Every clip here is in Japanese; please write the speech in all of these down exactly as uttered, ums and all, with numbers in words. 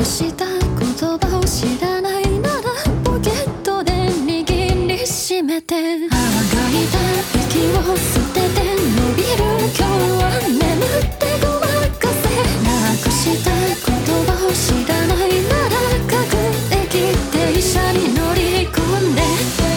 した言葉を知らないならポケットで握りしめて、あがいた息を捨てて伸びる今日は眠ってごまかせ、なくした言葉を知らないなら各駅停車に乗り込んで、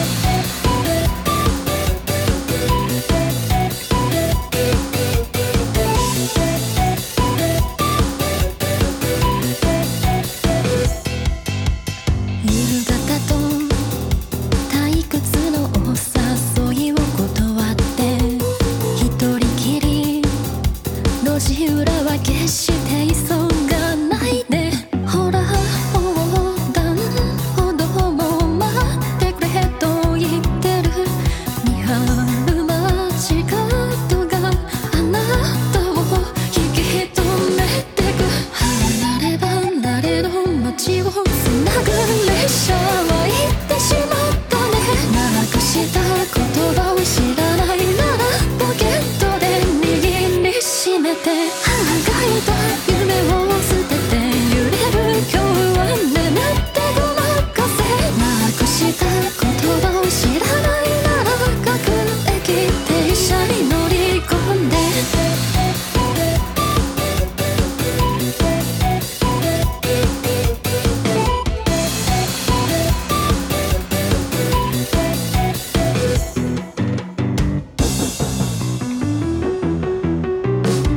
夕方と退屈のお誘いを断って一人きり路地裏は決して急がないで、ほら横断歩道も待ってくれと言ってる、見張る街角があなたを引き止めてく、離れ離れの街をつなぐ列車は行ってしまったね、なくした言葉を知らないならポケットで握りしめて、あがいた夢を捨てて揺れる今日は眠ってごまかせ、なくした言葉を